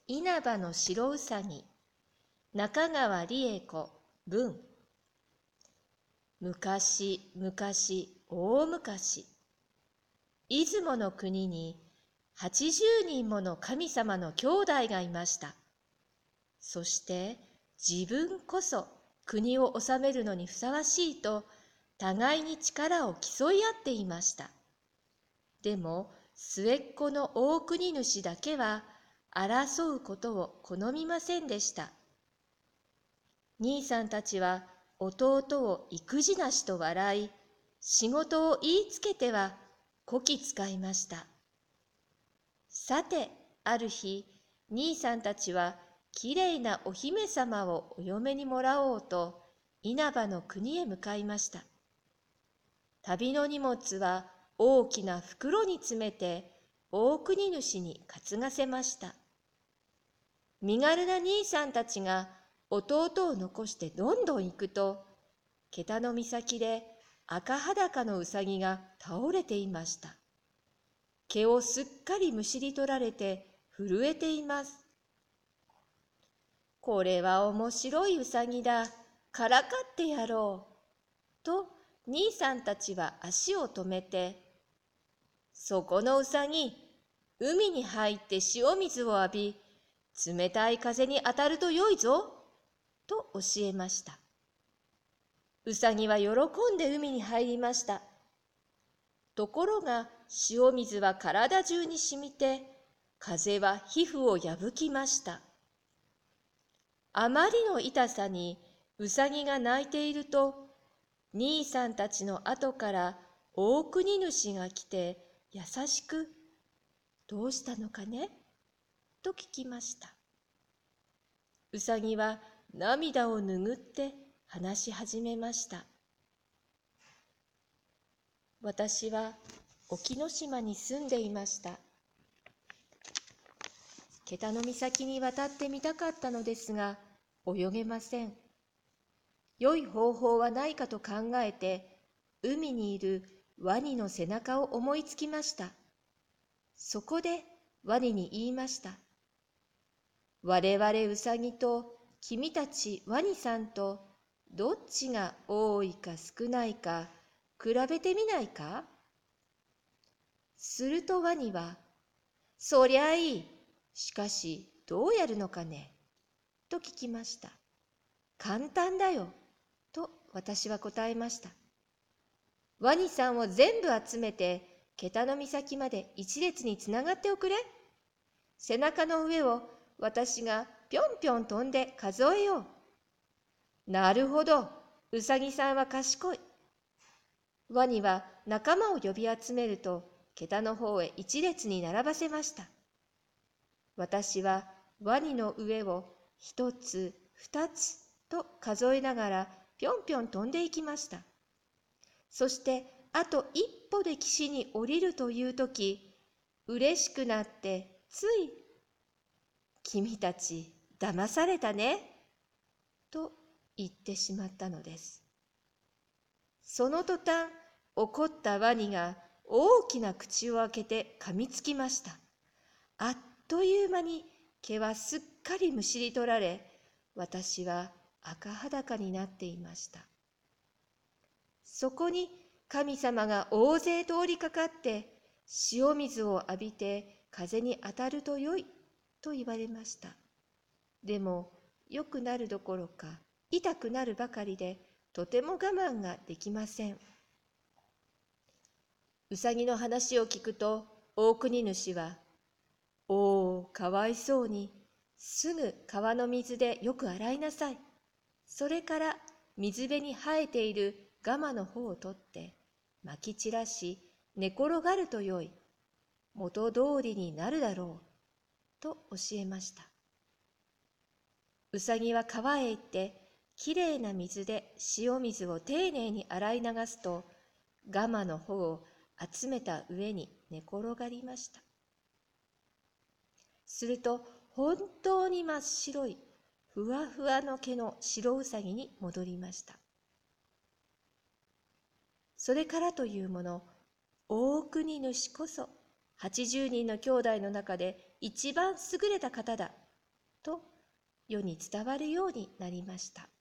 稲葉の白うさぎ、中川理恵子文。昔昔大昔、出雲の国に80人もの神様の兄弟がいました。そして自分こそ国を治めるのにふさわしいと互いに力を競い合っていました。でも末っ子の大国主だけは争うことを好みませんでした。兄さんたちは弟を育児なしと笑い、仕事を言いつけてはこき使いました。さて、ある日、兄さんたちはきれいなお姫様をお嫁にもらおうと稲葉の国へ向かいました。旅の荷物は大きな袋に詰めて大国主に担がせました。身軽な兄さんたちが弟を残してどんどん行くと、桁の岬で赤裸のうさぎが倒れていました。毛をすっかりむしり取られて震えています。これは面白いうさぎだ。からかってやろう。と兄さんたちは足を止めて、そこのうさぎ、海に入って塩水を浴び、冷たい風に当たるとよいぞ。と教えました。うさぎは喜んで海に入りました。ところが塩水は体中にしみて、風は皮膚を破きました。あまりの痛さにうさぎが泣いていると、兄さんたちの後から大国主が来て優しく、どうしたのかねと聞きました。うさぎは涙を拭って話し始めました。私は沖ノ島に住んでいました。桁の岬に渡ってみたかったのですが、泳げません。良い方法はないかと考えて、海にいるワニの背中を思いつきました。そこでワニに言いました。我々ウサギと君たちワニさんとどっちが多いか少ないか比べてみないか。するとワニは、そりゃいい。しかしどうやるのかねと聞きました。簡単だよ。と私は答えました。ワニさんを全部集めて、桁の岬まで一列につながっておくれ。背中の上を私がぴょんぴょん飛んで数えよう。なるほど、うさぎさんは賢い。ワニは仲間を呼び集めると、桁の方へ一列に並ばせました。私はワニの上を一つ、二つと数えながらぴょんぴょん飛んでいきました。そしてあと一歩で岸に降りるというとき、嬉しくなってつい、君たち騙されたね、と言ってしまったのです。その途端、怒ったワニが大きな口を開けて噛みつきました。あっという間に毛はすっかりむしり取られ、私は赤裸になっていました。そこに神様が大勢通りかかって、塩水を浴びて風に当たるとよいと言われました。でも良くなるどころか痛くなるばかりで、とても我慢ができません。うさぎの話を聞くと大国主は、おお、かわいそうに、すぐ川の水でよく洗いなさい。それから水辺に生えているガマの方を取ってまき散らし寝転がるとよい。元通りになるだろう。と教えました。うさぎは川へ行ってきれいな水で塩水を丁寧に洗い流すと、ガマの方を集めた上に寝転がりました。すると本当に真っ白いふわふわの毛の白うさぎに戻りました。それからというもの、大国主こそ80人の兄弟の中で一番優れた方だと世に伝わるようになりました。